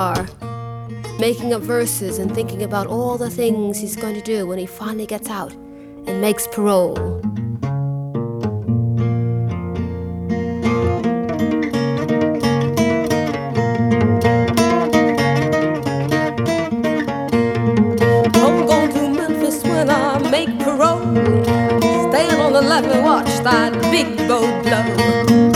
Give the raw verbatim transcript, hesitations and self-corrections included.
are making up verses and thinking about all the things he's going to do when he finally gets out and makes parole. I'm going to Memphis when I make parole. Staying on the levee, watch that big boat blow.